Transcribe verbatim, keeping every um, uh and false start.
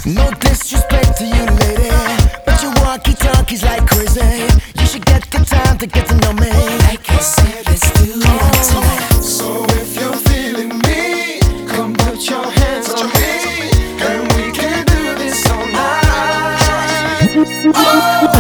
No disrespect to you, lady, but your walkie-talkie's like crazy. You should get the time to get to know me. Like I said, let's do it tonight. So if you're feeling me, come put your hands on me, and we can do this all night. Oh!